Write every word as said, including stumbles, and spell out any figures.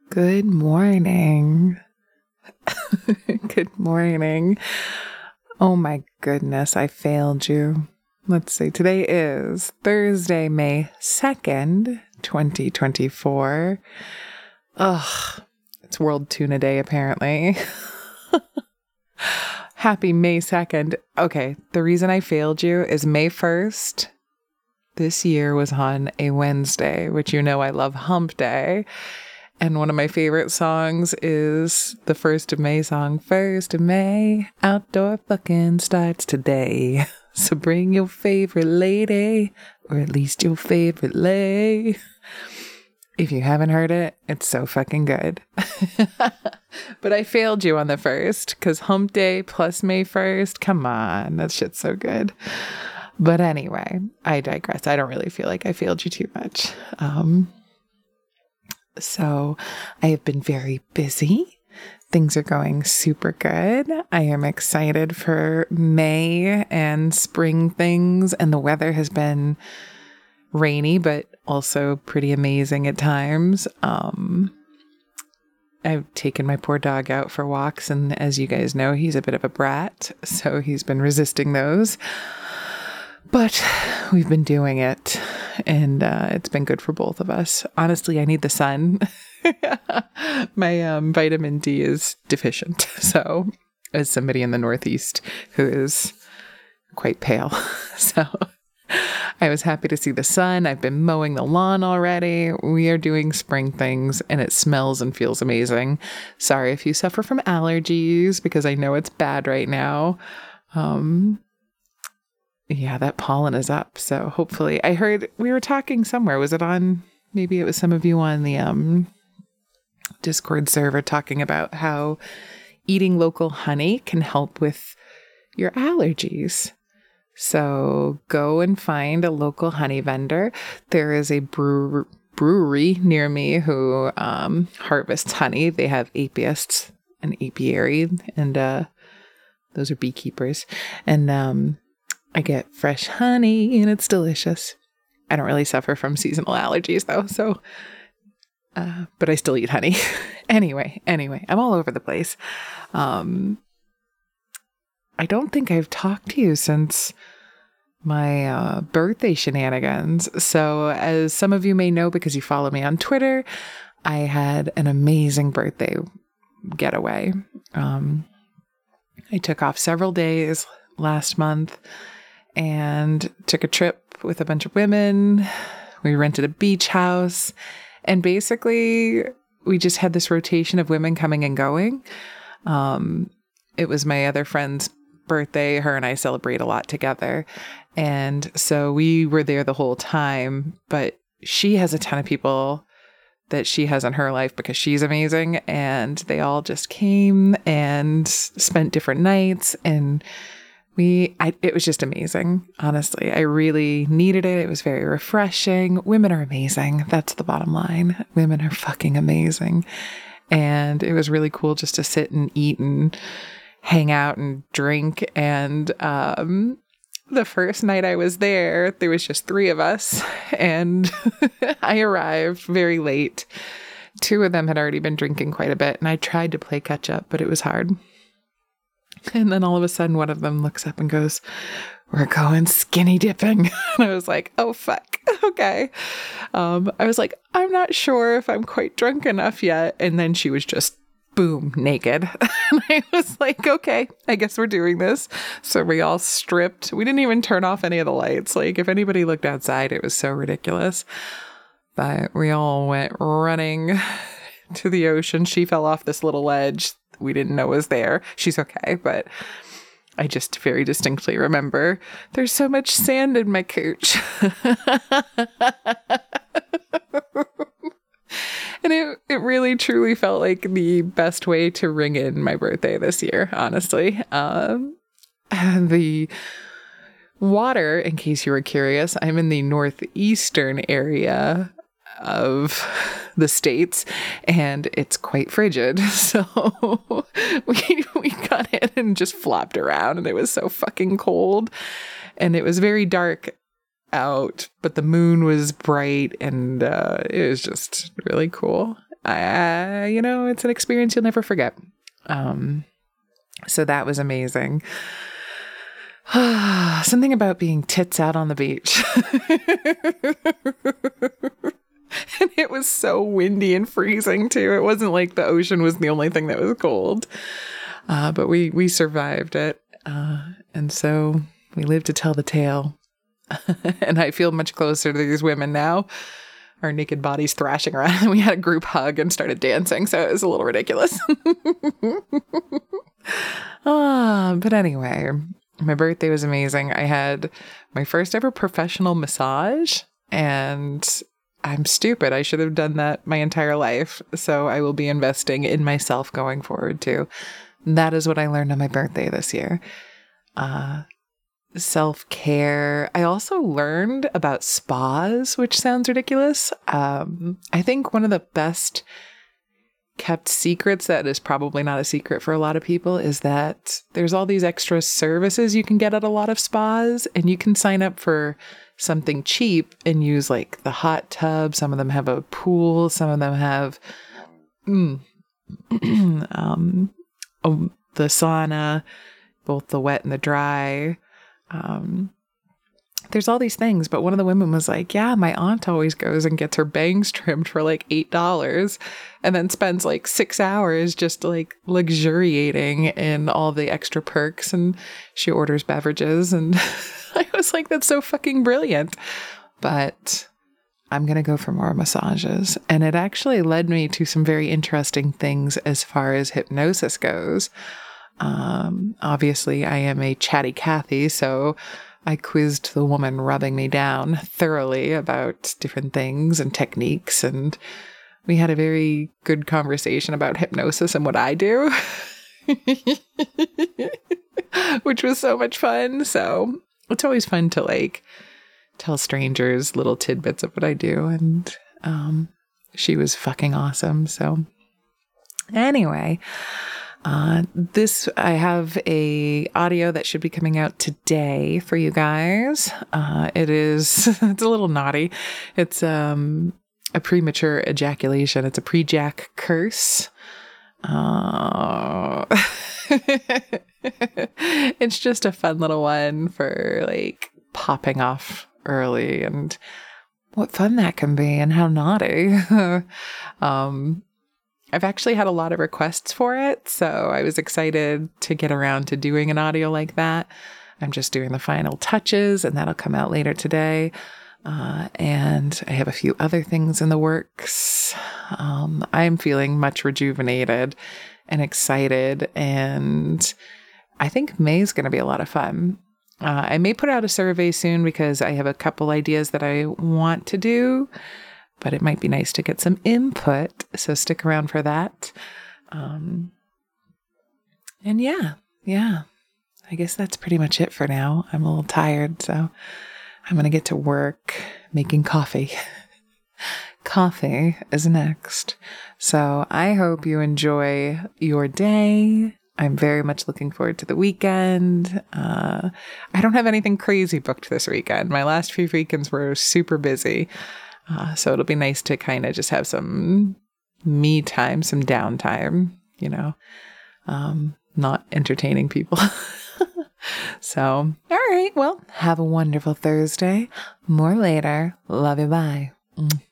Good morning. Good morning. Oh my goodness, I failed you. Let's see, today is Thursday, May second, twenty twenty-four. Ugh, it's World Tuna Day apparently. Happy May second. Okay, the reason I failed you is May first this year was on a Wednesday, which you know I love Hump Day. And one of my favorite songs is the first of May song. First of May, outdoor fucking starts today. So bring your favorite lady, or at least your favorite lay. If you haven't heard it, it's so fucking good. But I failed you on the first, because Hump Day plus May first, come on, that shit's so good. But anyway, I digress. I don't really feel like I failed you too much. Um... So I have been very busy. Things are going super good. I am excited for May and spring things. And the weather has been rainy, but also pretty amazing at times. Um, I've taken my poor dog out for walks. And as you guys know, he's a bit of a brat. So he's been resisting those. But we've been doing it, and uh, it's been good for both of us. Honestly, I need the sun. My um, vitamin D is deficient. So, as somebody in the Northeast who is quite pale. So, I was happy to see the sun. I've been mowing the lawn already. We are doing spring things, and it smells and feels amazing. Sorry if you suffer from allergies, because I know it's bad right now. Um... Yeah, that pollen is up. So hopefully, I heard we were talking somewhere. Was it on, maybe it was some of you on the um, Discord server talking about how eating local honey can help with your allergies. So go and find a local honey vendor. There is a brew- brewery near me who um, harvests honey. They have apiists and apiary, and uh, those are beekeepers. And um I get fresh honey and it's delicious. I don't really suffer from seasonal allergies though, so, uh, but I still eat honey. anyway, anyway, I'm all over the place. Um, I don't think I've talked to you since my uh, birthday shenanigans. So as some of you may know, because you follow me on Twitter, I had an amazing birthday getaway. Um, I took off several days last month and took a trip with a bunch of women. We rented a beach house, and basically we just had this rotation of women coming and going. Um, it was my other friend's birthday. Her and I celebrate a lot together. And so we were there the whole time, but she has a ton of people that she has in her life because she's amazing. And they all just came and spent different nights, and We, I, it was just amazing. Honestly, I really needed it. It was very refreshing. Women are amazing. That's the bottom line. Women are fucking amazing. And it was really cool just to sit and eat and hang out and drink. And, um, the first night I was there, there was just three of us, and I arrived very late. Two of them had already been drinking quite a bit, and I tried to play catch up, but it was hard. And then all of a sudden, one of them looks up and goes, "We're going skinny dipping." And I was like, oh, fuck. Okay. Um, I was like, I'm not sure if I'm quite drunk enough yet. And then she was just, boom, naked. And I was like, okay, I guess we're doing this. So we all stripped. We didn't even turn off any of the lights. Like, if anybody looked outside, it was so ridiculous. But we all went running to the ocean. She fell off this little ledge we didn't know was there. She's okay, but I just very distinctly remember there's so much sand in my cooch. And it, it really truly felt like the best way to ring in my birthday this year, honestly. Um, the water, in case you were curious, I'm in the northeastern area of the States, and it's quite frigid. So we we got in and just flopped around, and it was so fucking cold, and it was very dark out, but the moon was bright, and uh, it was just really cool. uh, you know, it's an experience you'll never forget. Um, so that was amazing. Something about being tits out on the beach. And it was so windy and freezing too. It wasn't like the ocean was the only thing that was cold. Uh, but we, we survived it. Uh, and so we lived to tell the tale. And I feel much closer to these women now. Our naked bodies thrashing around. We had a group hug and started dancing. So it was a little ridiculous. Ah, but anyway, my birthday was amazing. I had my first ever professional massage, and I'm stupid. I should have done that my entire life. So I will be investing in myself going forward too. That is what I learned on my birthday this year. Uh, self-care. I also learned about spas, which sounds ridiculous. Um, I think one of the best kept secrets that is probably not a secret for a lot of people is that there's all these extra services you can get at a lot of spas, and you can sign up for something cheap and use like the hot tub. Some of them have a pool. Some of them have mm, um, oh, the sauna, both the wet and the dry. Um, there's all these things, but one of the women was like, yeah, my aunt always goes and gets her bangs trimmed for like eight dollars and then spends like six hours just like luxuriating in all the extra perks, and she orders beverages. And I was like, that's so fucking brilliant. But I'm going to go for more massages. And it actually led me to some very interesting things as far as hypnosis goes. Um, obviously I am a chatty Cathy, so I quizzed the woman rubbing me down thoroughly about different things and techniques, and we had a very good conversation about hypnosis and what I do, which was so much fun. So it's always fun to like tell strangers little tidbits of what I do, and um, she was fucking awesome. So anyway, Uh, this, I have a audio that should be coming out today for you guys. Uh, it is, it's a little naughty. It's, um, a premature ejaculation. It's a pre-jack curse. Uh, it's just a fun little one for like popping off early, and what fun that can be and how naughty. um, I've actually had a lot of requests for it, so I was excited to get around to doing an audio like that. I'm just doing the final touches, and that'll come out later today. Uh, and I have a few other things in the works. Um, I'm feeling much rejuvenated and excited, and I think May is going to be a lot of fun. Uh, I may put out a survey soon because I have a couple ideas that I want to do, but it might be nice to get some input, so stick around for that. Um, and yeah, yeah, I guess that's pretty much it for now. I'm a little tired, so I'm going to get to work making coffee. Coffee is next. So I hope you enjoy your day. I'm very much looking forward to the weekend. Uh, I don't have anything crazy booked this weekend. My last few weekends were super busy. Uh, so it'll be nice to kind of just have some me time, some downtime, you know, um, not entertaining people. So, all right. Well, have a wonderful Thursday. More later. Love you. Bye. Mm.